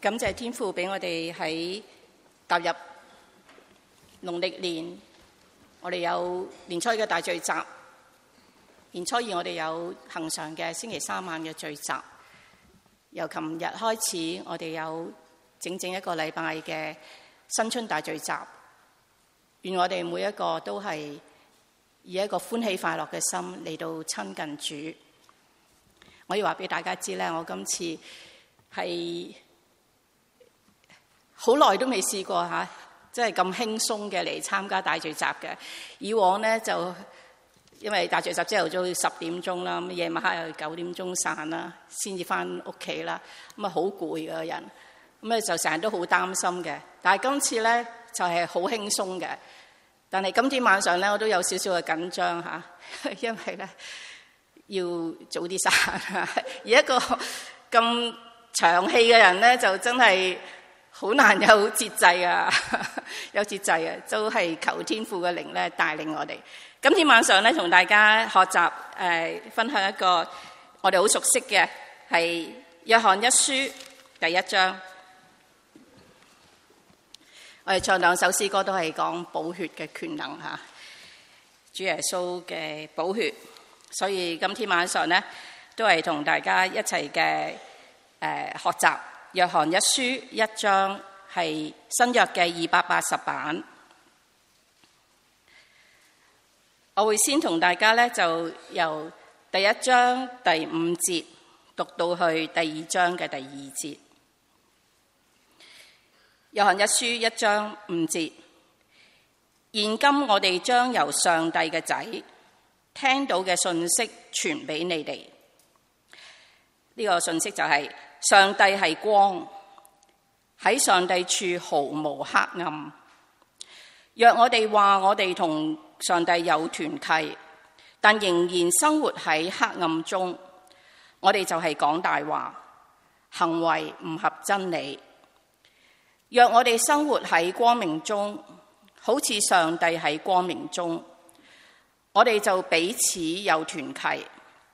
感謝天父俾我哋喺踏入農曆年，我哋有年初一嘅大聚集，年初二我哋有恆常嘅星期三晚嘅聚集。由琴日開始，我哋有整整一個禮拜嘅新春大聚集。願我哋每一個都係以一個歡喜快樂嘅心嚟到親近主。我要話俾大家知咧，我今次係好耐都未試過嚇，即係咁輕鬆嘅嚟參加大聚集嘅。以往咧就因為大聚集朝頭早10點鐘啦，咁夜晚黑又9點鐘散啦，先至翻屋企啦。咁啊好攰嘅人，咁咧就成日都好擔心嘅。但係今次咧就係好輕鬆嘅。但係今天晚上咧我都有少少嘅緊張嚇，因為咧要早啲散。而一個咁長氣嘅人咧，就真係好難有節制啊！有節制啊，都係求天父嘅靈咧帶領我哋。今天晚上咧，同大家學習分享一個我哋好熟悉嘅，係約翰一書第1章。我哋唱兩首詩歌都係講寶血嘅權能嚇，主耶穌嘅寶血。所以今天晚上咧，都係同大家一齊嘅學習約翰一書1章，係新約嘅280版。我會先同大家咧就由第1章第5節讀到去第2章嘅第2節。約翰一書1章5節，現今我哋將由上帝嘅仔聽到嘅信息傳俾你哋。呢個信息就係上帝係光，喺上帝處毫無黑暗。若我哋話我哋同上帝有團契，但仍然生活喺黑暗中，我哋就係講大話，行為唔合真理。若我哋生活喺光明中，好似上帝喺光明中，我哋就彼此有團契。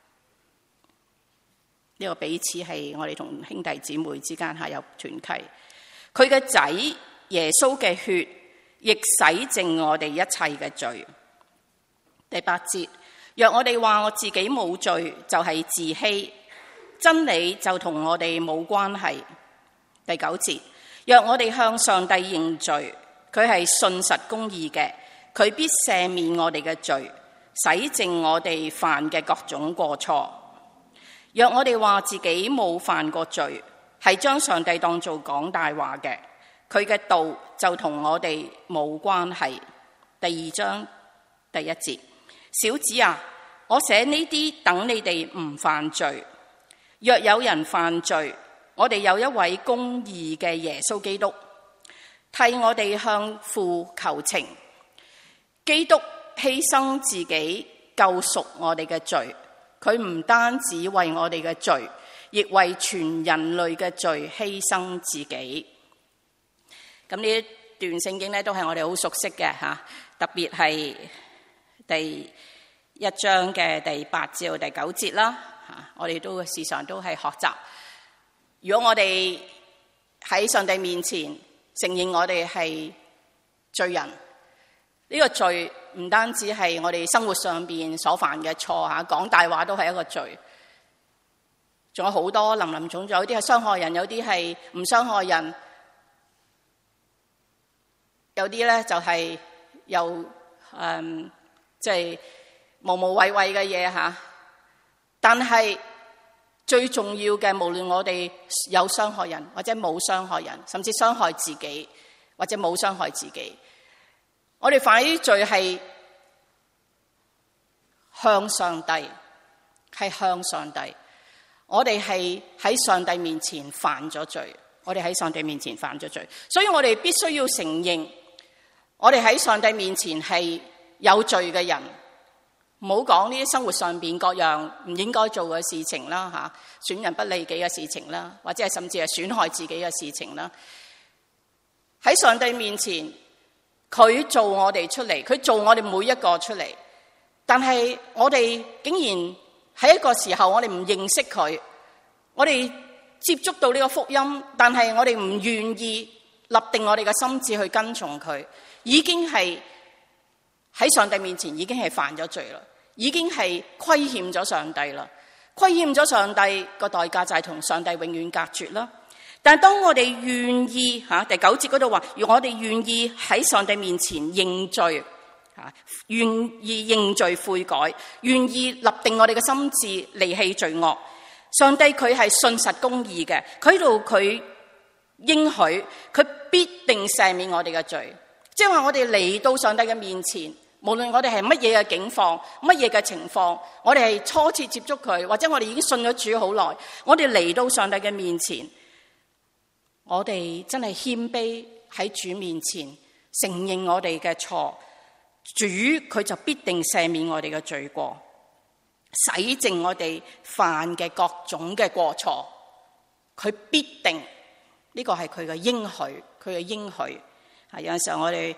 呢個彼此係我哋同兄弟姊妹之間係有團契。佢嘅仔耶穌嘅血亦洗淨我哋一切嘅罪。第8節，若我哋話我自己冇罪，就係自欺，真理就同我哋冇關係。第9節，若我哋向上帝認罪，佢係信實公義嘅，佢必赦免我哋嘅罪，洗淨我哋犯嘅各種過錯。若我哋話自己冇犯過罪，係將上帝當做講大話嘅，佢嘅道就同我哋冇關係。第2章第1節，小子啊，我寫呢啲等你哋唔犯罪。若有人犯罪，我哋有一位公義嘅耶穌基督，替我哋向父求情。基督犧牲自己救贖我哋嘅罪，佢唔單止為我哋嘅罪，亦為全人類嘅罪犧牲自己。咁呢一段聖經咧，都係我哋好熟悉嘅吓，特別係第1章嘅第8至到第9節啦吓，我哋都時常都係學習。如果我哋喺上帝面前承認我哋係罪人，呢個罪唔單止係我哋生活上邊所犯嘅錯吓，講大話都係一個罪，仲有好多林林總總，有啲係傷害人，有啲係唔傷害人，有啲咧就係又即係無無謂謂嘅嘢吓。但係最重要嘅，無論我哋有傷害人或者冇傷害人，甚至傷害自己或者冇傷害自己，我哋犯呢啲罪係向上帝，係向上帝。我哋係喺上帝面前犯咗罪，我哋喺上帝面前犯咗罪，所以我哋必須要承認，我哋喺上帝面前係有罪嘅人。唔好講呢啲生活上邊各樣唔應該做嘅事情啦吓，損人不利己嘅事情啦，或者係甚至係損害自己嘅事情啦。喺上帝面前，佢做我哋出嚟，佢做我哋每一個出嚟，但係我哋竟然喺一個時候我哋唔認識佢，我哋接觸到呢個福音，但係我哋唔願意立定我哋嘅心志去跟從佢，已經係喺上帝面前已經係犯咗罪啦，已經係虧欠咗上帝啦。虧欠咗上帝個代價就係同上帝永遠隔絕啦。但係當我哋願意第9節嗰度話，如果我哋願意喺上帝面前認罪，願意認罪悔改，願意立定我哋嘅心志離棄罪惡，上帝佢係信實公義嘅，佢喺度佢應許佢必定赦免我哋嘅罪。即係話我哋嚟到上帝嘅面前，無論我哋係乜嘢嘅境況，乜嘢嘅情況，我哋係初次接觸佢，或者我哋已經信咗主好耐，我哋嚟到上帝嘅面前，我哋真係謙卑喺主面前承認我哋嘅錯，主佢就必定赦免我哋嘅罪過，洗淨我哋犯嘅各種嘅過錯，佢必定，呢個係佢嘅應許，佢嘅應許。有陣時候我哋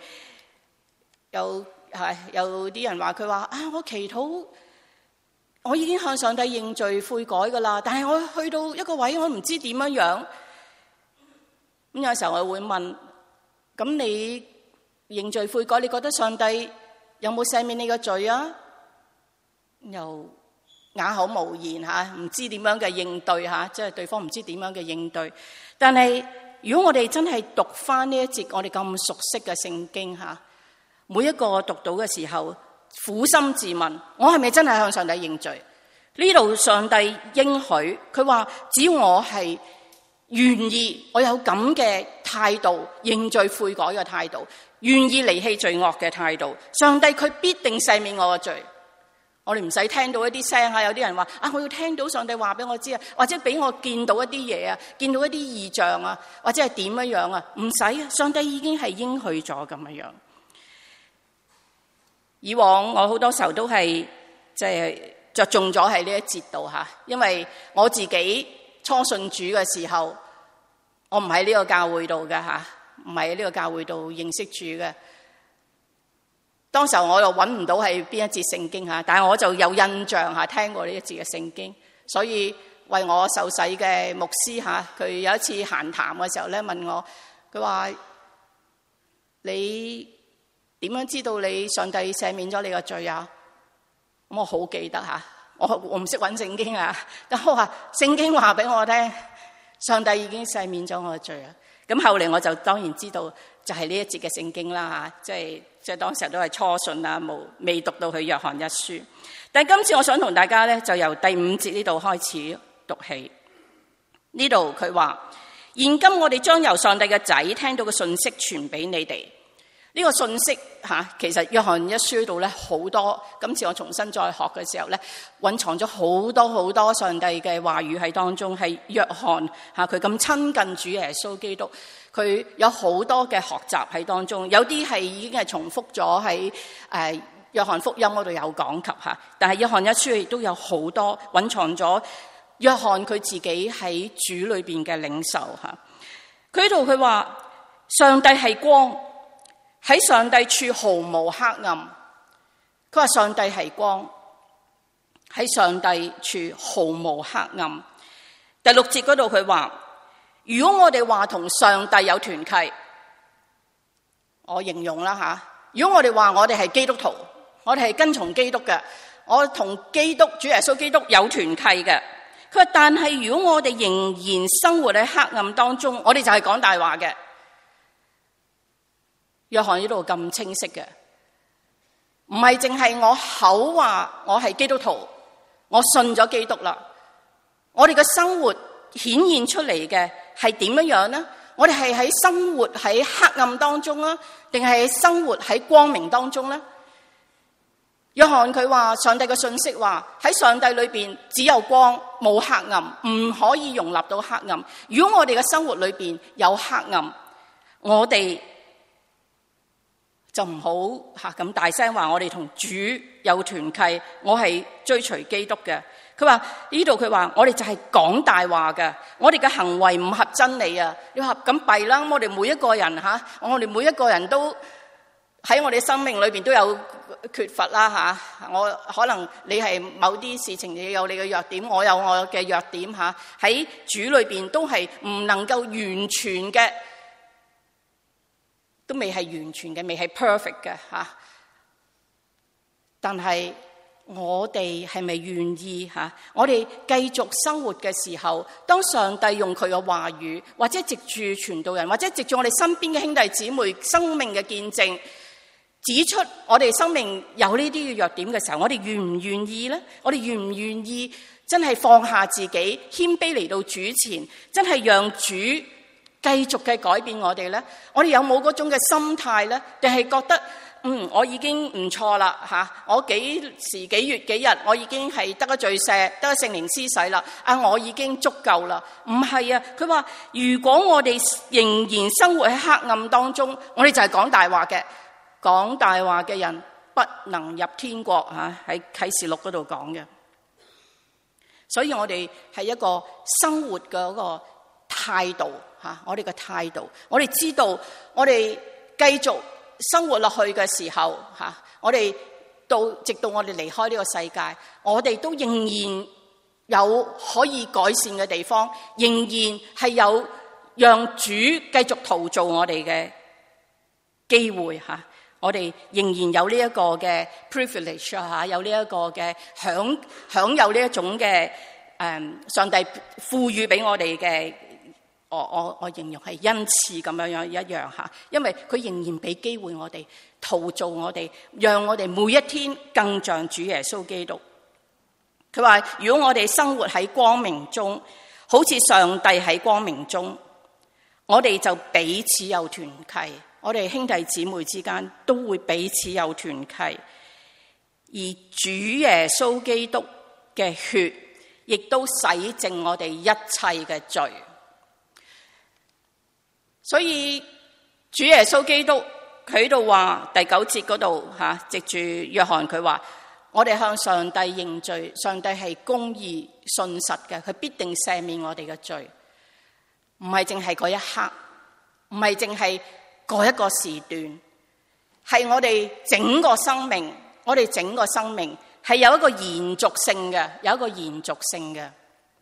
有啲人話佢話我祈禱，我已經向上帝認罪悔改噶啦，但係我去到一個位，我唔知點樣樣。咁有時候我會問，咁你認罪悔改，你覺得上帝有冇赦免你嘅罪啊？又啞口無言唔知點樣嘅應對即係對方唔知點樣嘅應對。但係如果我哋真係讀翻呢一節我哋咁熟悉嘅聖經每一個讀到嘅時候，苦心自問，我係咪真係向上帝認罪？呢度上帝應許，佢話只要我係願意，我有咁嘅態度，認罪悔改嘅態度，願意離棄罪惡嘅態度，上帝佢必定赦免我嘅罪。我哋唔使聽到一啲聲有啲人話我要聽到上帝話俾我知或者俾我見到一啲嘢見到一啲異象或者係點樣唔使，上帝已經係應許咗咁樣。以往我好多時候都係即係着重咗喺呢一節度因為我自己初信主嘅時候，我唔喺呢個教會度嘅唔係喺呢個教會度認識主嘅。當時候我又揾唔到係邊一節聖經但係我就有印象聽過呢一節嘅聖經，所以為我受洗嘅牧師佢有一次閒談嘅時候咧問我，佢話你點樣知道你上帝赦免咗你個罪啊？咁我好記得我唔識揾聖經咁我話聖經話俾我聽，上帝已經赦免咗我嘅罪啊！咁後嚟我就當然知道就係呢一節嘅聖經啦即係當時都係初信未讀到去約翰一書。但係今次我想同大家咧就由第5節呢度開始讀起。呢度佢話：現今我哋將由上帝嘅仔聽到嘅信息傳俾你哋。呢個信息其實約翰一書度咧好多，今次我重新再學嘅時候咧，蘊藏咗好多好多上帝嘅話語喺當中，係約翰佢咁親近主耶穌基督，佢有好多嘅學習喺當中，有啲係已經係重複咗喺約翰福音嗰度有講及但係約翰一書亦都有好多蘊藏咗約翰佢自己喺主裏邊嘅領受佢呢度佢話上帝係光，喺上帝處毫無黑暗。佢話上帝係光，喺上帝處毫無黑暗。第6節嗰度佢話，如果我哋話同上帝有團契，我形容啦如果我哋話我哋係基督徒，我哋係跟從基督嘅，我同基督主耶穌基督有團契嘅。佢話但係如果我哋仍然生活喺黑暗當中，我哋就係講大話嘅。約翰呢度咁清晰嘅，唔係淨係我口話我係基督徒，我信咗基督啦。我哋嘅生活顯現出嚟嘅係點樣呢？我哋係喺生活喺黑暗當中啊，定係生活喺光明當中呢？約翰佢話上帝嘅信息話喺上帝裏邊只有光冇黑暗，唔可以容納到黑暗。如果我哋嘅生活裏邊有黑暗，我哋就唔好咁大聲話我哋同主有團契，我係追隨基督嘅。佢話呢度佢話我哋就係講大話嘅，我哋嘅行為唔合真理啊！你話咁弊啦，我哋每一個人我哋每一個人都喺我哋生命裏邊都有缺乏啦吓，我可能你係某啲事情你有你嘅弱點，我有我嘅弱點吓，喺主裏邊都係唔能夠完全嘅，都未係完全嘅，未係 perfect 嘅吓。但係我哋係咪願意吓？我哋繼續生活嘅時候，當上帝用佢嘅話語，或者藉住傳道人，或者藉住我哋身邊嘅兄弟姊妹生命嘅見證，指出我哋生命有呢啲嘅弱點嘅時候，我哋願唔願意呢？我哋願唔願意真係放下自己，謙卑嚟到主前，真係讓主繼續嘅改變我哋呢？我哋有冇嗰種嘅心態呢？定係覺得我已經唔錯啦吓，我幾時幾月幾日我已經係得咗罪赦，得咗聖靈施洗啦，我已經足夠啦？唔係啊，佢話如果我哋仍然生活喺黑暗當中，我哋就係講大話嘅，講大話嘅人不能入天國吓，喺啟示錄嗰度講嘅。所以我哋係一個生活嘅嗰個態度吓，我哋嘅態度，我哋知道我哋繼續生活落去嘅時候吓，我哋直到我哋離開呢個世界，我哋都仍然有可以改善嘅地方，仍然係有讓主繼續陶造我哋嘅機會吓，我哋仍然有呢一個嘅 privilege 吓，有呢一個嘅享有呢一種嘅上帝賦予俾我哋嘅。我形容係恩賜咁樣一樣吓，因為佢仍然俾機會我哋陶造我哋，讓我哋每一天更像主耶穌基督。佢話如果我哋生活喺光明中，好似上帝喺光明中，我哋就彼此有團契，我哋兄弟姊妹之間都會彼此有團契，而主耶穌基督嘅血亦都洗淨我哋一切嘅罪。所以主耶穌基督佢喺度話第9節嗰度吓，藉住約翰佢話我哋向上帝認罪，上帝係公義信實嘅，佢必定赦免我哋嘅罪。唔係淨係嗰一刻，唔係淨係嗰一個時段，係我哋整個生命，我哋整個生命係有一個延續性嘅，有一個延續性嘅。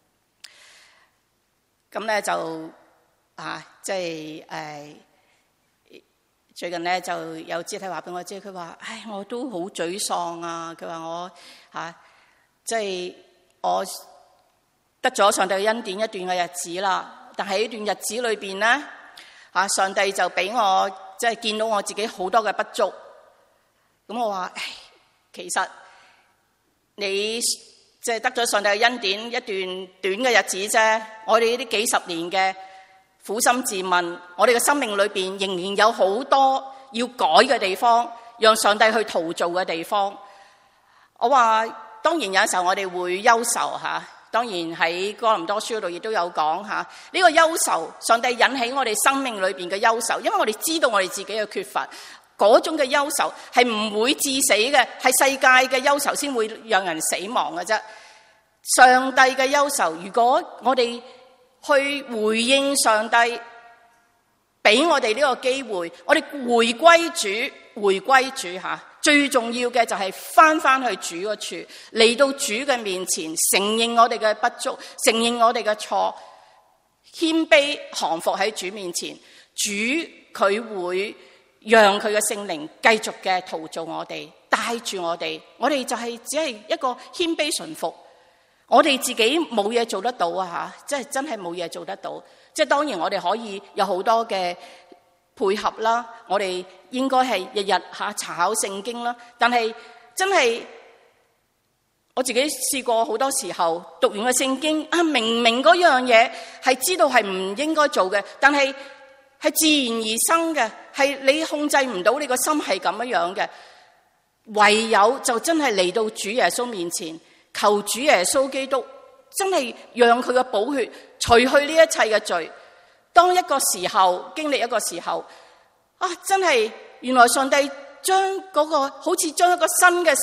咁咧就即係最近咧就有肢體話俾我知，佢話我都好沮喪啊！佢話我即係我得咗上帝嘅恩典一段嘅日子啦，但係呢段日子裏邊咧上帝就俾我即係見到我自己好多嘅不足。咁我話其實你即係得咗上帝嘅恩典一段短嘅日子啫，我哋呢啲幾十年嘅苦心自問，我哋嘅生命裏邊仍然有好多要改嘅地方，讓上帝去陶造嘅地方。我話當然有時候我哋會憂愁吓，當然喺哥林多書嗰度亦都有講吓，呢個憂愁，上帝引起我哋生命裏邊嘅憂愁，因為我哋知道我哋自己嘅缺乏，嗰種嘅憂愁係唔會致死嘅，係世界嘅憂愁先會讓人死亡嘅啫。上帝嘅憂愁，如果我哋去回應上帝俾我哋呢個機會，我哋回歸主吓，最重要嘅就係翻去主嗰處，嚟到主嘅面前，承認我哋嘅不足，承認我哋嘅錯，謙卑降服喺主面前，主佢會讓佢嘅聖靈繼續嘅陶造我哋，帶住我哋就係只係一個謙卑順服。我哋自己冇嘢做得到啊吓，即係真係冇嘢做得到。即係當然我哋可以有好多嘅配合啦，我哋應該係日日查考聖經啦。但係真係我自己試過好多時候讀完個聖經明明嗰樣嘢係知道係唔應該做嘅，但係係自然而生嘅，係你控制唔到，你個心係咁樣嘅。唯有就真係嚟到主耶穌面前，求主耶穌基督真係讓佢嘅寶血除去呢一切嘅罪。當一個時候經歷一個時候真係原來上帝將嗰個好似將一個新嘅心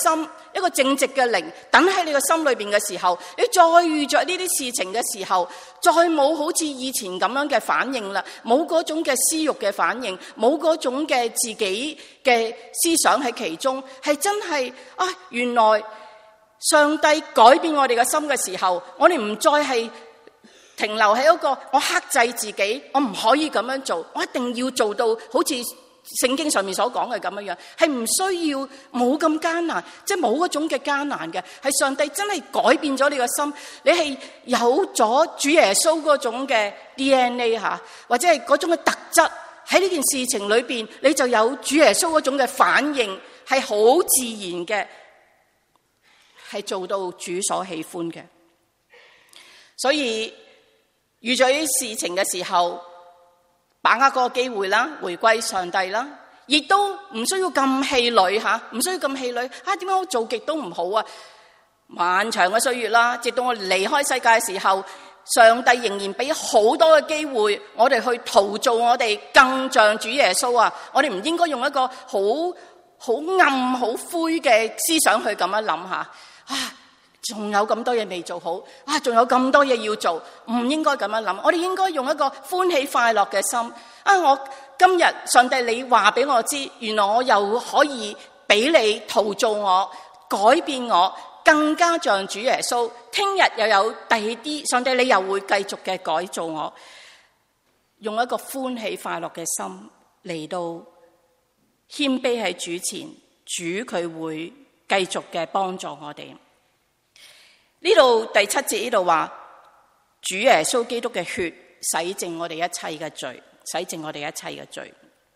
一個正直嘅靈等喺你個心裏邊嘅時候，你再遇着呢啲事情嘅時候，再冇好似以前咁樣嘅反應啦，冇嗰種嘅私欲嘅反應，冇嗰種嘅自己嘅思想喺其中，係真係原來上帝改變我哋嘅心嘅時候，我哋唔再係停留喺一個我克制自己，我唔可以咁樣做，我一定要做到好似聖經上面所講嘅咁樣，係唔需要冇咁艱難，即係冇嗰種嘅艱難嘅，係上帝真係改變咗你個心，你係有咗主耶穌嗰種嘅 DNA 或者係嗰種嘅特質喺呢件事情裏邊，你就有主耶穌嗰種嘅反應，係好自然嘅，係做到主所喜歡嘅。所以遇咗啲事情嘅時候，把握嗰個機會啦，回歸上帝啦，亦都唔需要咁氣餒唔需要咁氣餒點解我做極都唔好啊？漫長嘅歲月啦，直到我離開世界嘅時候，上帝仍然俾好多嘅機會我哋去陶造我哋更像主耶穌啊！我哋唔應該用一個好暗好灰嘅思想去咁樣諗下仲有咁多嘢未做好仲有咁多嘢要做，唔應該咁樣諗。我哋應該用一個歡喜快樂嘅心我今日上帝你話俾我知，原來我又可以俾你陶造我，改變我，更加像主耶穌。聽日又有第二啲，上帝你又會繼續嘅改造我，用一個歡喜快樂嘅心嚟到謙卑喺主前，主佢會繼續嘅幫助我哋。呢度第7節呢度話，主耶穌基督嘅血洗淨我哋一切嘅罪，洗淨我哋一切嘅罪。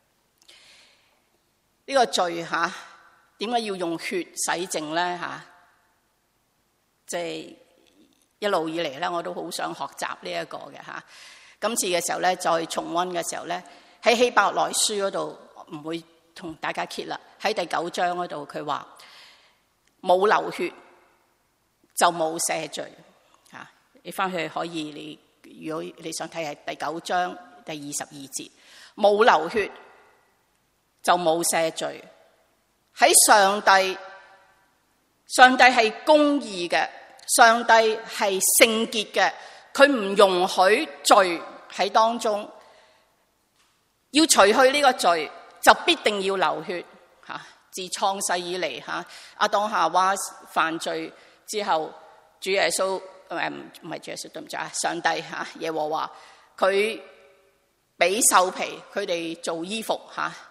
呢個罪點解要用血洗淨咧即係一路以嚟咧，我都好想學習呢一個嘅今次嘅時候咧，再重溫嘅時候咧，喺希伯來書嗰度唔會同大家揭啦。喺第9章嗰度，佢話冇流血就冇赦罪你翻去可以，如果你想睇係第9章第22節，冇流血就冇赦罪。喺上帝係公義嘅，上帝係聖潔嘅，佢唔容許罪喺當中，要除去呢個罪就必定要流血自創世以嚟亞當夏娃犯罪之後，主耶穌唔係主耶穌，對唔住上帝耶和華佢俾獸皮佢哋做衣服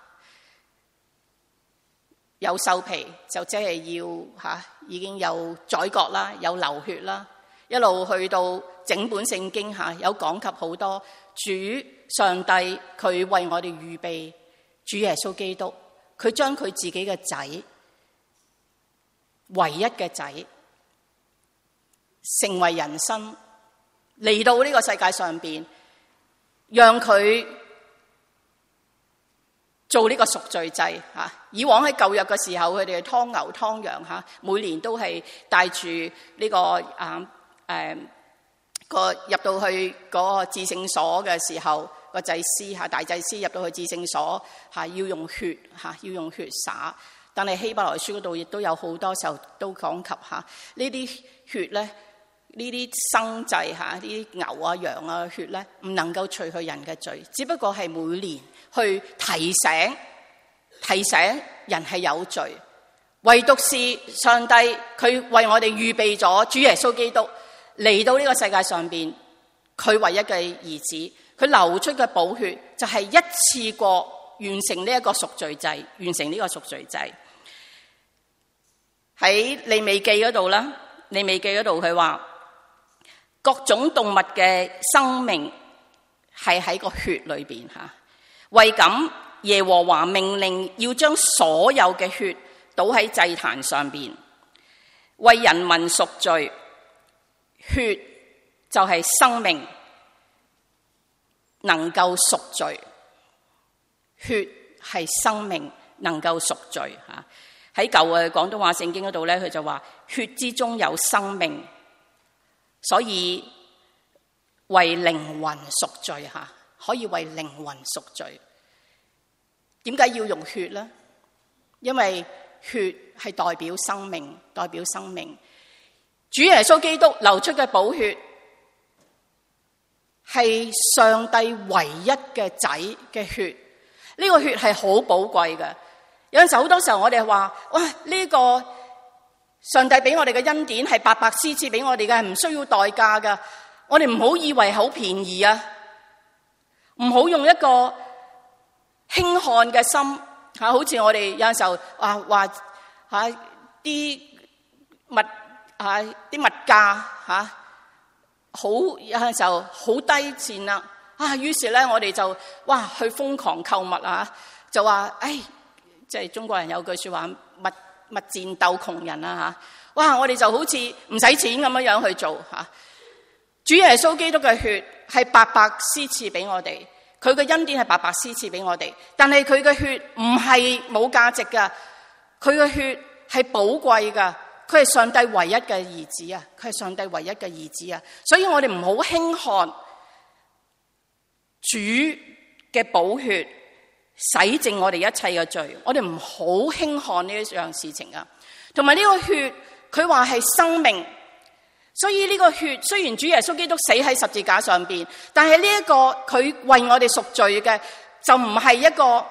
有獸皮就即係要已經有宰割啦，有流血啦，一路去到整本聖經有講及好多主上帝佢為我哋預備主耶穌基督，佢將佢自己嘅仔，唯一嘅仔成為人身嚟到呢個世界上邊，讓佢做呢個贖罪祭以往喺舊約嘅時候，佢哋係劏牛劏羊每年都係帶住呢個入到去嗰個至聖所嘅時候，個祭司大祭司入到去至聖所要用血要用血灑。但係希伯來書嗰度亦都有好多時候都講及呢啲血咧，呢啲生祭呢啲牛啊羊啊血咧，唔能夠除去人嘅罪，只不過係每年去提醒人係有罪。唯獨是上帝佢為我哋預備咗主耶穌基督嚟到呢個世界上邊，佢唯一嘅兒子，佢流出嘅寶血就係一次過完成呢一個贖罪祭，完成呢個贖罪祭。喺利未記嗰度啦，利未記嗰度佢話各種動物嘅生命係喺個血裏邊為咁耶和華命令要將所有嘅血倒喺祭壇上邊，為人民贖罪。血就係生命，能夠贖罪。血係生命，能夠贖罪喺舊嘅廣東話聖經嗰度咧，佢就話血之中有生命，所以為靈魂贖罪可以為靈魂贖罪。點解要用血呢？因為血係代表生命，代表生命。主耶穌基督流出嘅寶血係上帝唯一嘅仔嘅血，呢個血係好寶貴嘅。有陣時好多時候我哋話，哇，呢個上帝俾我哋嘅恩典係白白施賜俾我哋嘅，係唔需要代價㗎。我哋唔好以為好便宜啊，唔好用一個輕看嘅心吓，好似我哋有陣時候話啲物價好有陣時候好低賤啦於是咧我哋就去瘋狂購物就話即係中國人有句說話，物賤鬥窮人我哋就好似唔使錢咁樣去做主耶穌基督嘅血係白白施賜俾我哋，佢嘅恩典係白白施賜俾我哋，但係佢嘅血唔係冇價值噶，佢嘅血係寶貴噶，佢係上帝唯一嘅兒子啊，佢係上帝唯一嘅兒子啊，所以我哋唔好輕看主嘅寶血洗淨我哋一切嘅罪，我哋唔好輕看呢一樣事情啊。同埋呢個血，佢話係生命。所以呢個血雖然主耶穌基督死喺十字架上邊，但係呢一個佢為我哋贖罪嘅就唔係一個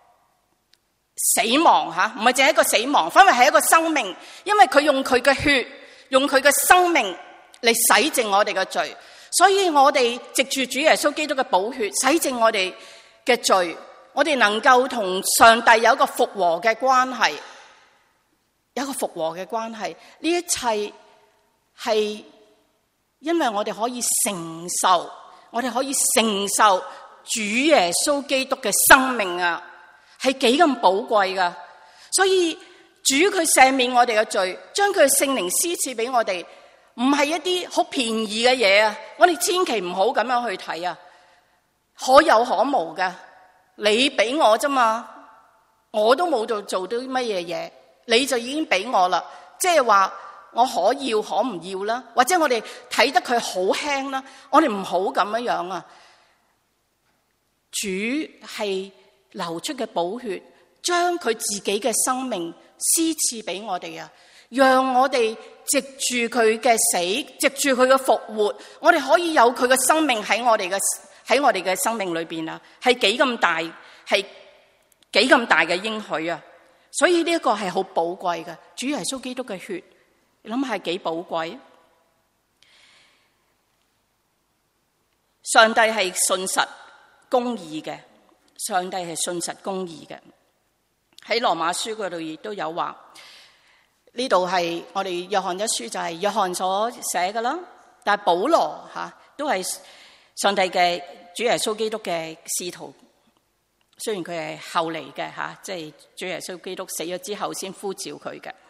死亡唔係淨係一個死亡，反而係一個生命，因為佢用佢嘅血，用佢嘅生命嚟洗淨我哋嘅罪。所以我哋藉住主耶穌基督嘅寶血洗淨我哋嘅罪，我哋能夠同上帝有一個復和嘅關係，有一個復和嘅關係。呢一切係因為我哋可以承受，我哋可以承受主耶穌基督嘅生命啊，係幾咁寶貴噶。所以主佢赦免我哋嘅罪，將佢嘅聖靈施賜俾我哋，唔係一啲好便宜嘅嘢啊！我哋千祈唔好咁樣去睇啊，可有可無噶。你俾我啫嘛，我都冇做到乜嘢嘢，你就已經俾我啦。即係話我可要可唔要啦，或者我哋睇得佢好輕啦，我哋唔好咁樣啊。主係流出嘅寶血，將佢自己嘅生命施賜俾我哋啊，讓我哋藉住佢嘅死，藉住佢嘅復活，我哋可以有佢嘅生命喺我哋嘅生命裏邊啊，係幾咁大，係幾咁大嘅應許啊！所以呢一個係好寶貴嘅，主耶穌基督嘅血，你諗下係幾寶貴？上帝係信實公義嘅，上帝係信實公義嘅。喺羅馬書嗰度亦都有話，呢度係我哋約翰一書就係約翰所寫嘅啦。但係保羅都係上帝嘅主耶穌基督嘅使徒，雖然佢係後嚟嘅即係主耶穌基督死咗之後先呼召佢嘅。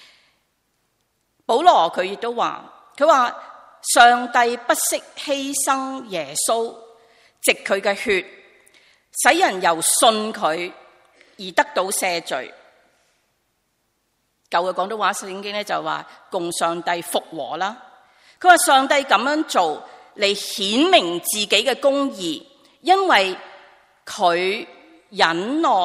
保羅佢亦都話，佢話上帝不惜犧牲耶穌，藉佢嘅血，使人由信佢而得到赦罪。舊嘅廣東話聖經咧就話共上帝復和啦。佢話上帝咁樣做嚟顯明自己嘅公義，因為佢忍耐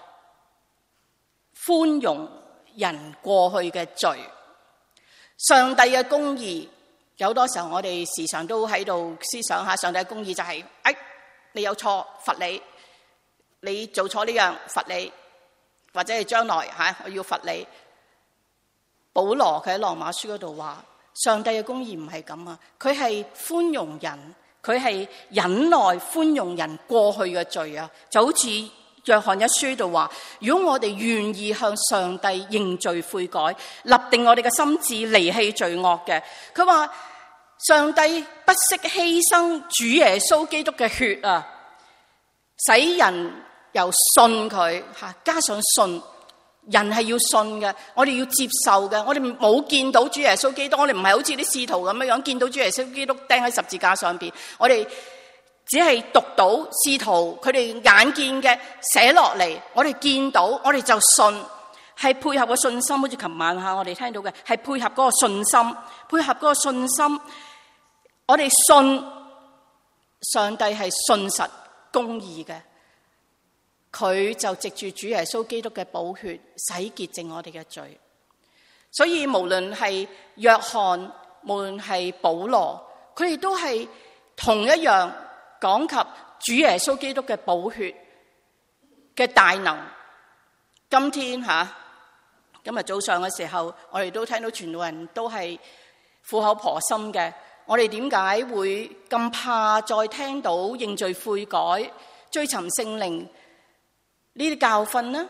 寬容人過去嘅罪。上帝嘅公義，有多時候我哋時常都喺度思想下，上帝嘅公義就係你有錯罰你，你做錯呢樣罰你，或者係將來我要罰你。保羅佢喺羅馬書嗰度話，上帝嘅公義唔係咁啊，佢係寬容人，佢係忍耐寬容人過去嘅罪啊，就好似約翰一書度話，如果我哋願意向上帝認罪悔改，立定我哋嘅心志離棄罪惡嘅，佢話上帝不惜犧牲主耶穌基督嘅血啊，使人由信佢加上信，人係要信嘅，我哋要接受嘅。我哋冇見到主耶穌基督，我哋唔係好似啲使徒咁樣見到主耶穌基督釘喺十字架上邊，我哋只係讀到使徒佢哋眼見嘅寫落嚟，我哋見到我哋就信，係配合個信心。好似琴晚我哋聽到嘅係配合嗰個信心，配合嗰個信心，我哋信上帝係信實公義嘅， 佢就藉住主耶穌基督嘅寶血洗潔淨我哋嘅罪。所以無論係約翰，無論係保羅，佢哋都係同一樣講及主耶穌基督嘅寶血嘅大能。今天今日早上嘅時候，我哋都聽到傳道人都係苦口婆心嘅。我哋點解會咁怕再聽到認罪悔改、追尋聖靈呢啲教訓呢？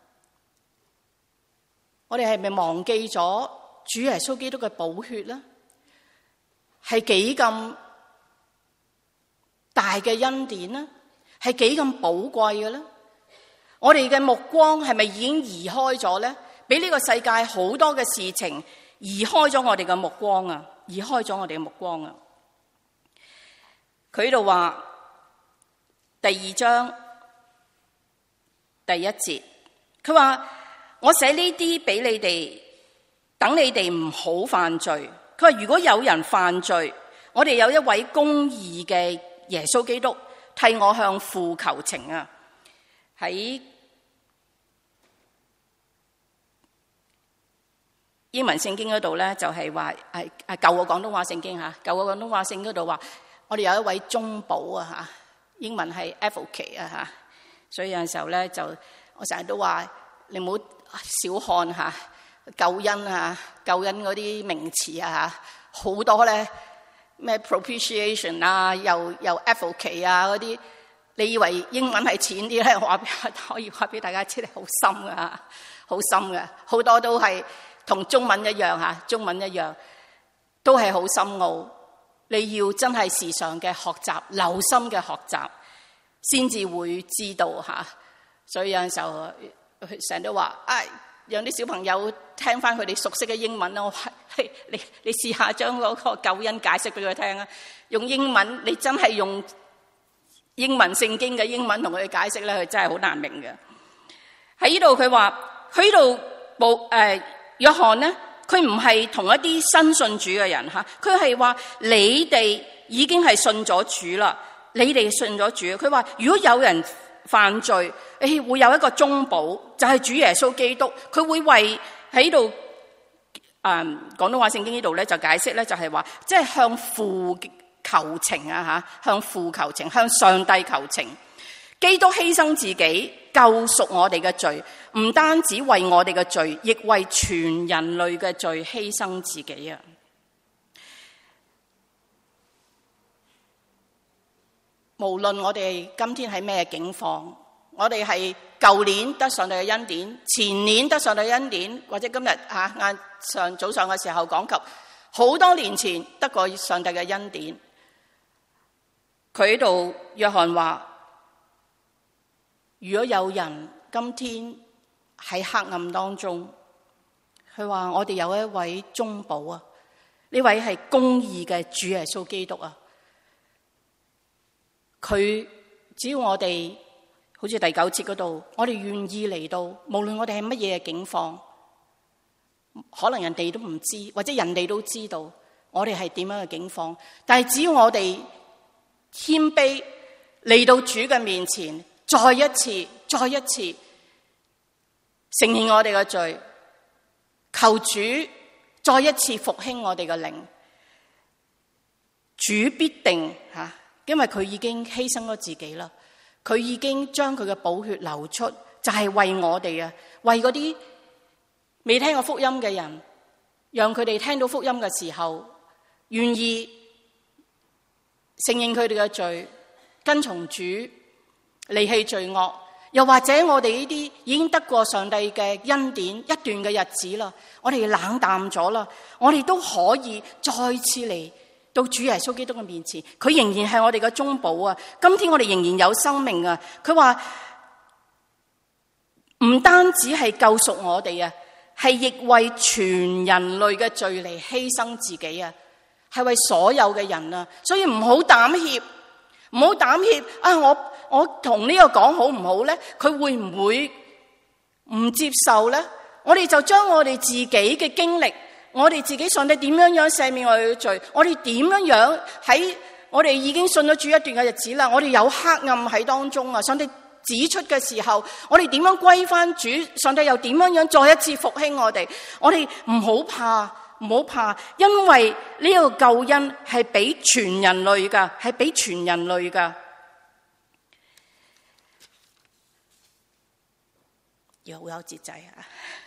我哋係咪忘記咗主耶穌基督嘅寶血呢？係幾咁大嘅恩典呢？係幾咁寶貴嘅呢？我哋嘅目光係咪已經移開咗呢？俾呢個世界好多嘅事情移開咗我哋嘅目光啊！移開咗我哋嘅目光啊！佢喺度話第2章第1節，佢話我寫呢啲俾你哋，等你哋唔好犯罪。佢話如果有人犯罪，我哋有一位公義嘅耶穌基督替我向父求情啊！喺英文聖經嗰度咧，就係話舊嘅廣東話聖經舊嘅廣東話聖經嗰度話，我哋有一位中保啊，英文係 advocate 啊，所以有陣時候咧，就我成日都話你唔好小看救恩救恩嗰啲名詞好多咧，咩 propitiation 又 advocate 嗰啲，你以為英文係淺啲咧？我可以話俾大家知，係好深噶，好深噶，好多都係同中文一樣中文一樣都係好深奧。你要真係時常嘅學習，留心嘅學習，先至會知道所以有陣時候成日都話，讓啲小朋友聽翻佢哋熟悉嘅英文啦。我話你試下將嗰個救恩解釋俾佢聽啊！用英文，你真係用英文聖經嘅英文同佢哋解釋咧，佢真係好難明嘅。喺呢度佢話，佢呢度約翰呢，佢唔係同一啲新信主嘅人佢係話你哋已經係信咗主啦，你哋信咗主。佢話如果有人犯罪，會有一個中保，就係主耶穌基督，佢會為喺度廣東話聖經呢度咧就解釋咧，就係話即係向父求情向父求情，向上帝求情。基督犧牲自己救贖我哋嘅罪，唔單止為我哋嘅罪，亦為全人類嘅罪犧牲自己啊！無論我哋今天喺咩境況，我哋係舊年得上帝嘅恩典，前年得上帝嘅恩典，或者今日早上嘅時候講及好多年前得過上帝嘅恩典。佢喺度約翰話，如果有人今天喺黑暗當中，佢話我哋有一位中保啊，呢位係公義嘅主耶穌基督啊。佢只要我哋好似第9節嗰度，我哋願意嚟到，無論我哋係乜嘢嘅境況，可能人哋都唔知，或者人哋都知道我哋係點樣嘅境況，但係只要我哋謙卑嚟到主嘅面前，再一次承認我哋嘅罪，求主再一次復興我哋嘅靈，主必定因為佢已經犧牲咗自己啦，佢已經將佢嘅寶血流出，就係為我哋啊，為嗰啲未聽過福音嘅人，讓佢哋聽到福音嘅時候，願意承認佢哋嘅罪，跟從主，離棄罪惡。又或者我哋呢啲已經得過上帝嘅恩典一段嘅日子啦，我哋冷淡咗啦，我哋都可以再次嚟到主耶穌基督嘅面前，佢仍然係我哋嘅中保啊！今天我哋仍然有生命啊！佢話唔單止係救贖我哋啊，係亦為全人類嘅罪嚟犧牲自己啊，係為所有嘅人啊！所以唔好膽怯，唔好膽怯啊！我同呢個講好唔好咧？佢會唔會唔接受咧？我哋就將我哋自己嘅經歷，我哋自己上帝點樣赦免我哋嘅罪，我哋點樣喺我哋已經信咗主一段嘅日子啦，我哋有黑暗喺當中啊！上帝指出嘅時候，我哋點樣歸翻主？上帝又點樣再一次復興我哋？我哋唔好怕，唔好怕，因為呢個救恩係俾全人類噶，係俾全人類噶。要好有節制啊！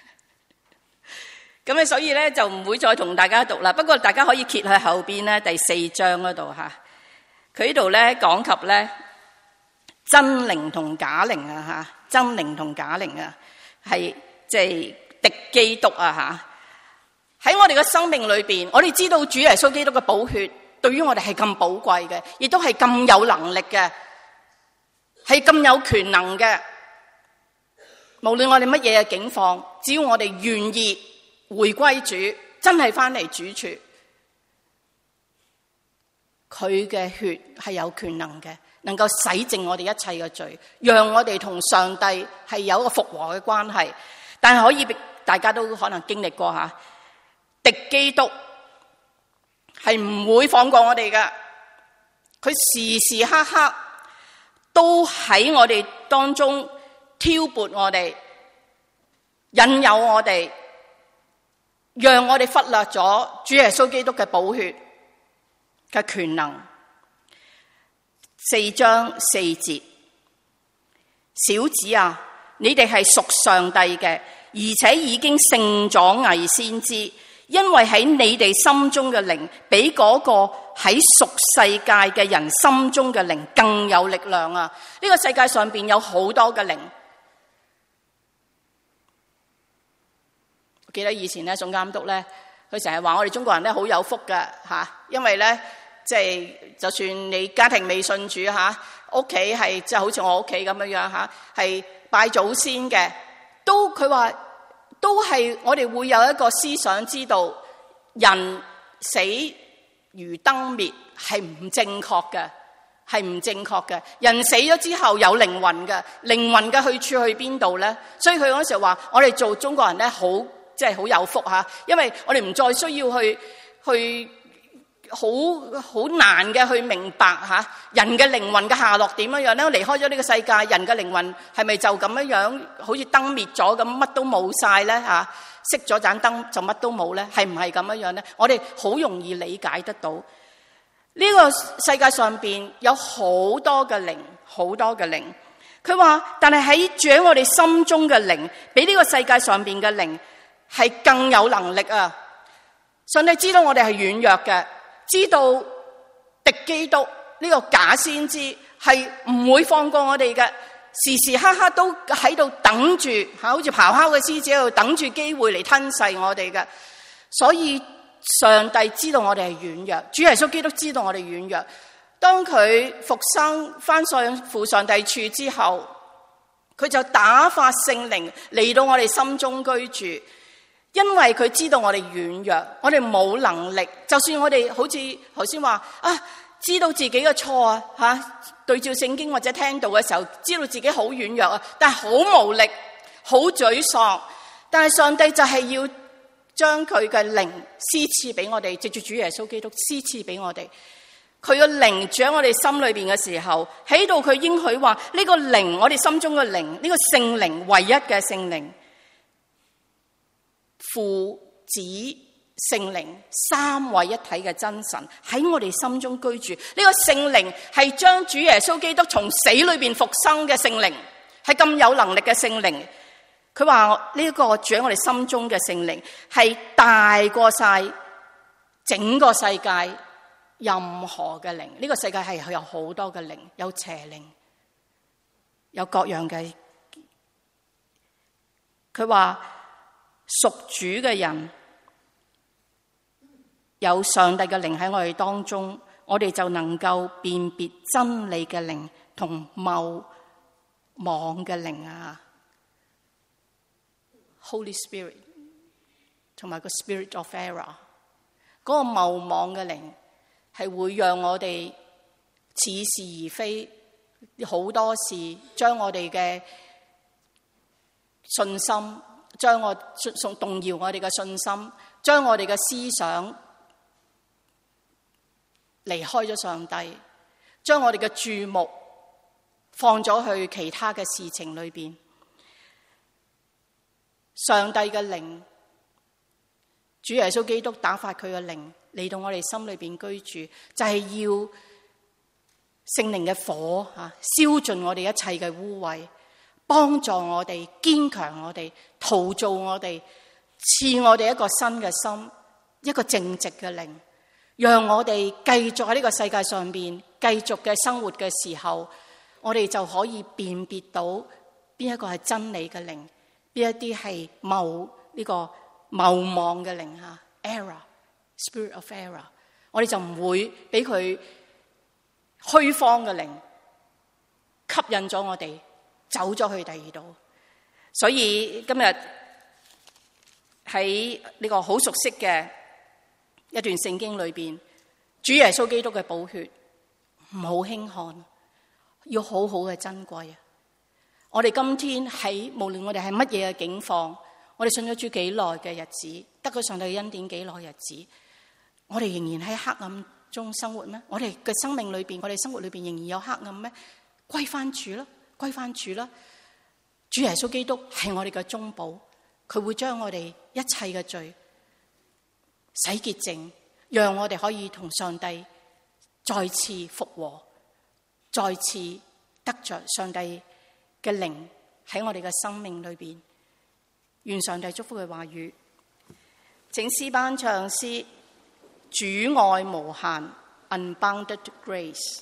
咁所以咧就唔會再同大家讀啦。不過大家可以揭去後邊咧第4章嗰度吓，佢呢度咧講及咧真靈同假靈啊吓，真靈同假靈啊，係即係敵基督啊吓。喺我哋嘅生命裏邊，我哋知道主耶穌基督嘅寶血對於我哋係咁寶貴嘅，亦都係咁有能力嘅，係咁有權能嘅。無論我哋乜嘢嘅境況，只要我哋願意回歸主，真係翻嚟主處，佢嘅血係有權能嘅，能夠洗淨我哋一切嘅罪，讓我哋同上帝係有一個復和嘅關係。但係可以大家都可能經歷過吓，敵基督係唔會放過我哋㗎，佢時時刻刻都喺我哋當中挑撥我哋，引誘我哋，讓我哋忽略咗主耶穌基督嘅寶血嘅權能。4章4節，小子啊，你哋係屬上帝嘅，而且已經勝咗偽先知，因為喺你哋心中嘅靈比嗰個喺屬世界嘅人心中嘅靈更有力量啊！呢個世界上邊有好多嘅靈。我記得以前咧，總監督咧，佢成日話我哋中國人咧好有福㗎吓，因為咧即係就算你家庭未信主吓，屋企係即係好似我屋企咁樣樣吓，係拜祖先嘅，佢話都係我哋會有一個思想，知道人死如燈滅係唔正確嘅，係唔正確嘅。人死咗之後有靈魂嘅，靈魂嘅去處去邊度咧？所以佢嗰時話我哋做中國人咧好。即係好有福吓，因為我哋唔再需要去好難嘅去明白吓人嘅靈魂嘅下落點樣樣咧。離開咗呢個世界，人嘅靈魂係咪就咁樣樣，好似燈滅咗咁，乜都冇晒咧吓？熄咗盞燈就乜都冇咧？係唔係咁樣樣咧？我哋好容易理解得到。呢個世界上邊有好多嘅靈，好多嘅靈。佢話，但係喺住喺我哋心中嘅靈，比呢個世界上邊嘅靈係更有能力啊！上帝知道我哋係軟弱嘅，知道敵基督呢個假先知係唔會放過我哋嘅，時時刻刻都喺度等住，好似咆哮嘅獅子喺度等住機會嚟吞噬我哋嘅。所以上帝知道我哋係軟弱，主耶穌基督知道我哋軟弱。當佢復生翻上父上帝處之後，佢就打發聖靈嚟到我哋心中居住。因為佢知道我哋軟弱，我哋冇能力，就算我哋好似頭先話啊，知道自己嘅錯啊吓，對照聖經或者聽到嘅時候，知道自己好軟弱啊，但係好無力，好沮喪。但係上帝就係要將佢嘅靈施賜俾我哋，藉住主耶穌基督施賜俾我哋。佢嘅靈住喺我哋心裏邊嘅時候，喺度佢應許話呢個靈，我哋心中嘅靈，呢個聖靈，唯一嘅聖靈。父子聖靈三位一體嘅真神喺我哋心中居住，呢個聖靈係將主耶穌基督從死裏邊復生嘅聖靈，係咁有能力嘅聖靈。佢話呢個住喺我哋心中嘅聖靈係大過晒整個世界任何嘅靈。呢個世界係有好多嘅靈，有邪靈，有各樣嘅。佢話屬主嘅人有上帝嘅靈喺我哋當中，我哋就能夠辨別真理嘅靈同謬妄嘅靈啊。Holy Spirit 同埋個 Spirit of Error， 嗰個謬妄嘅靈係會讓我哋似是而非，好多事將我哋嘅信心，將我動搖我哋嘅信心，將我哋嘅思想離開咗上帝，將我哋嘅注目放咗去其他嘅事情裏邊。上帝嘅靈，主耶穌基督打發佢嘅靈嚟到我哋心裏邊居住，就係要聖靈嘅火燒盡我哋一切嘅污穢，幫助我哋，堅強我哋，陶造我哋，賜我哋一個新嘅心，一個正直嘅靈，讓我哋繼續喺呢個世界上邊繼續嘅生活嘅時候，我哋就可以辨別到邊一個係真理嘅靈，邊一啲係謬妄嘅靈error，spirit of error， 我哋就唔會俾佢虛謊嘅靈吸引咗我哋走咗去第二度。所以今日喺呢個好熟悉嘅一段聖經裏邊，主耶穌基督嘅寶血唔好輕看，要好好嘅珍貴啊！我哋今天喺無論我哋係乜嘢嘅境況，我哋信咗主幾耐嘅日子，得咗上帝嘅恩典幾耐日子，我哋仍然喺黑暗中生活咩？我哋嘅生命裏邊，我哋生活裏邊仍然有黑暗咩？歸翻主啦，歸翻主啦！主耶穌基督係我哋嘅中保，佢會將我哋一切嘅罪洗潔淨，讓我哋可以同上帝再次復和，再次得着上帝嘅靈喺我哋嘅生命裏邊。願上帝祝福佢話語。請詩班唱詩，主愛無限 Unbounded Grace。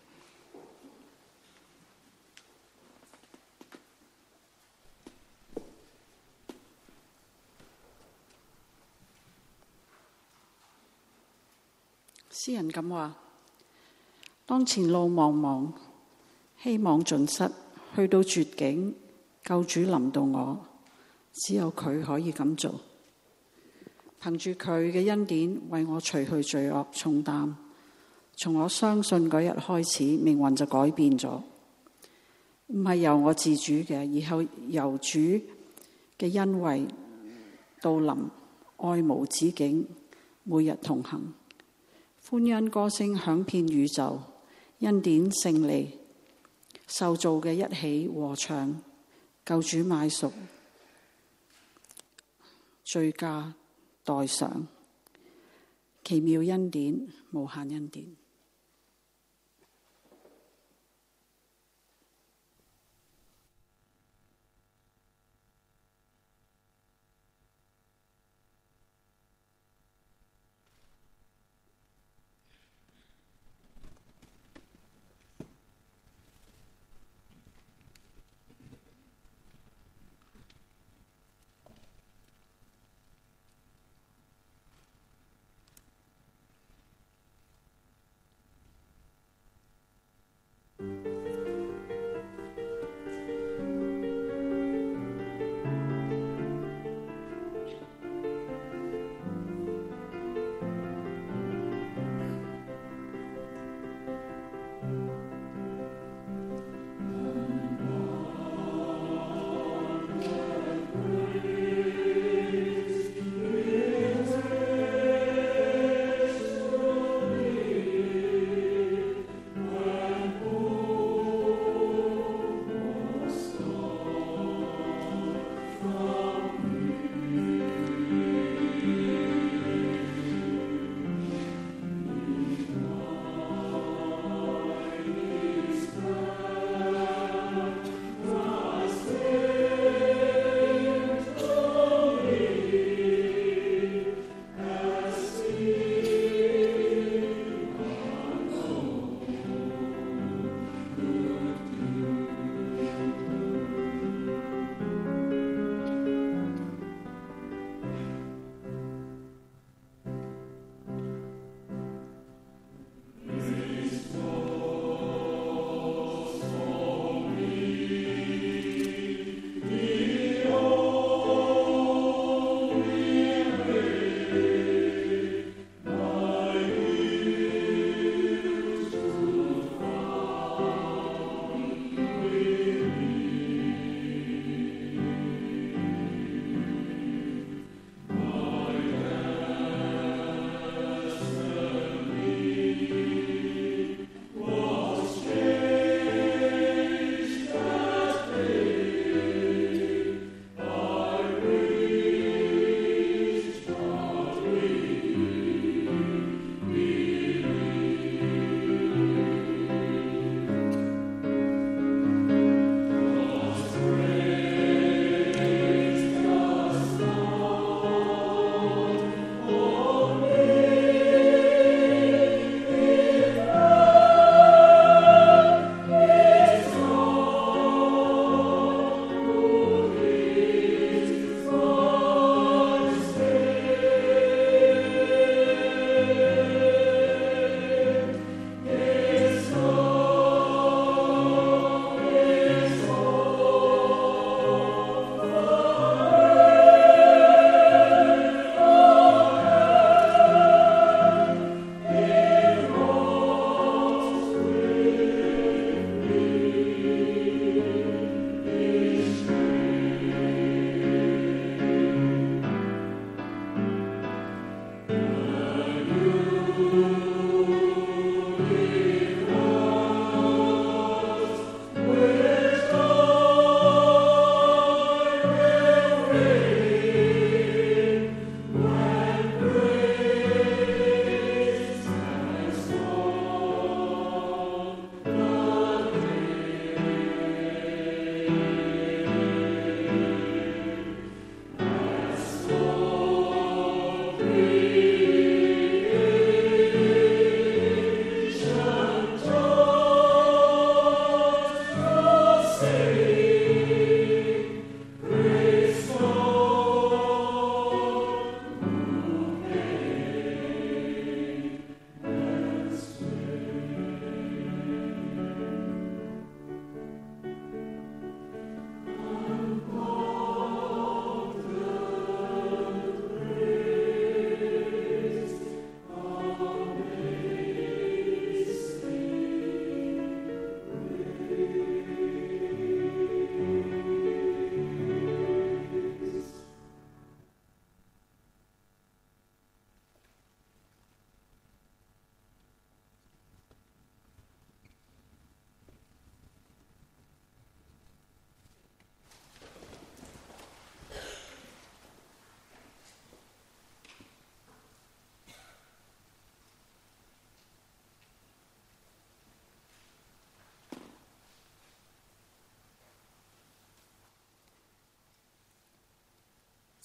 詩人咁話：當前路茫茫，希望盡失，去到絕境，救主臨到我，只有佢可以咁做。憑住佢嘅恩典，為我除去罪惡重擔。從我相信嗰日開始，命運就改變咗。唔係由我自主嘅，而係由主嘅恩惠到臨，愛無止境，每日同行。歡欣歌聲響遍宇宙，恩典勝利，受造嘅一起和唱，救主買贖，罪價代償，奇妙恩典，無限恩典。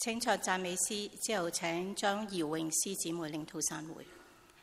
請作讚美詩，之後請張姚詠詩姊妹領禱散會。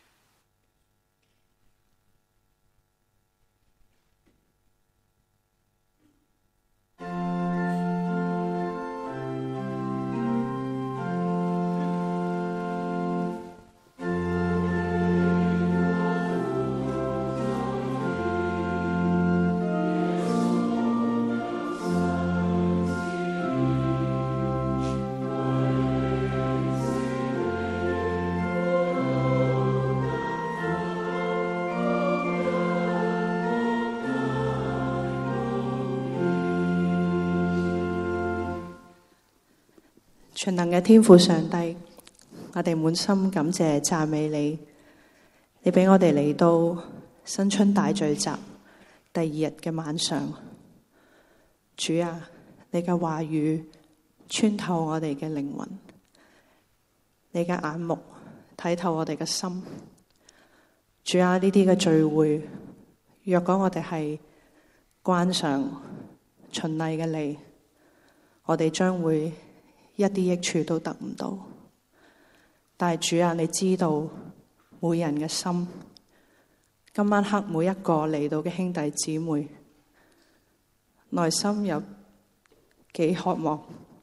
全能嘅天父上帝，我哋滿心感謝讚美你，你俾我哋嚟到新春大聚集第2日嘅晚上。主啊，你嘅話語穿透我哋嘅靈魂，你嘅眼目睇透我哋嘅心。主啊，呢啲嘅聚會，若果我哋係關上循例嘅嚟，我哋將會一啲益處都得唔到。但係主啊，你知道每人嘅心，今晚黑每一個嚟到嘅兄弟姊妹內心有幾渴望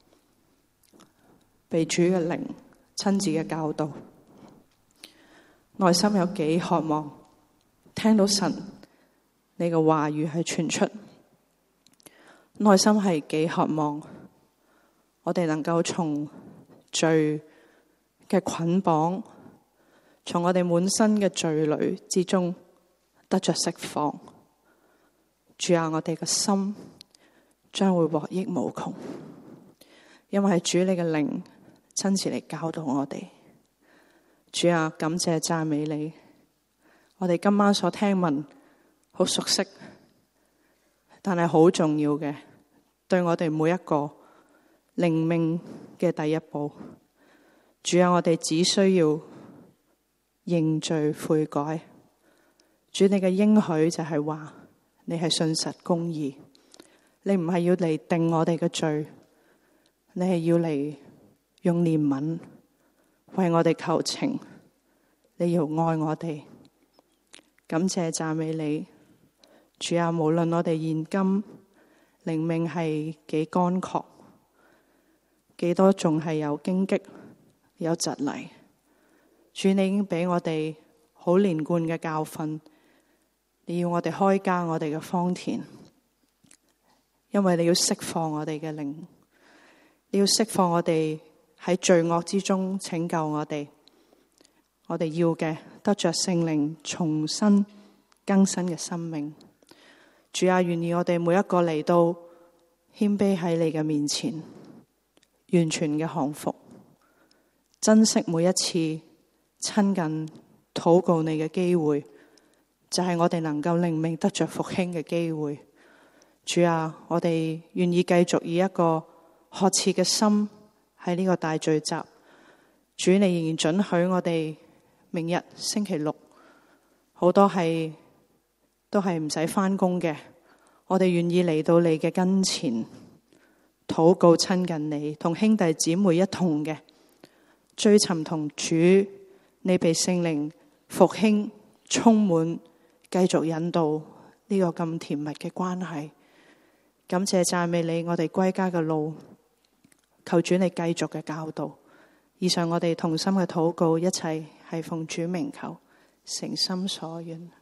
被主嘅靈親自嘅教導，內心有幾渴望聽到神你嘅話語係傳出，內心係幾渴望我哋能夠從罪嘅捆綁，從我哋滿身嘅罪累之中得着釋放。主啊，我哋嘅心將會獲益無窮，因為係主你嘅靈親自嚟教導我哋。主啊，感謝讚美你，我哋今晚所聽聞好熟悉，但係好重要嘅，對我哋每一個靈命嘅第一步。主啊，我哋只需要認罪悔改。主，你嘅應許就係話你係信實公義，你唔係要嚟定我哋嘅罪，你係要嚟用憐憫為我哋求情，你要愛我哋。感謝讚美你。主啊，無論我哋現今靈命係幾乾涸，幾多仲係有荊棘有蒺藜，主你已經俾我哋好連貫嘅教訓，你要我哋開耕我哋嘅荒田，因為你要釋放我哋嘅靈，你要釋放我哋喺罪惡之中拯救我哋。我哋要嘅得着聖靈重新更新嘅生命。主啊，願意我哋每一個嚟到謙卑喺你嘅面前，完全嘅降服，珍惜每一次親近禱告你嘅機會，就係我哋能夠靈命得着復興嘅機會。主啊，我哋願意繼續以一個渴切嘅心喺呢個大聚集。主，你仍然准許我哋明日星期六好多都係唔使返工嘅，我哋願意嚟到你嘅跟前禱告親近你，同兄弟姊妹一同嘅追尋同主你被聖靈復興充滿，繼續引導呢個咁甜蜜嘅關係。感謝讚美你，我哋歸家嘅路，求主你繼續嘅教導。以上我哋同心嘅禱告，一切係奉主名求，誠心所願。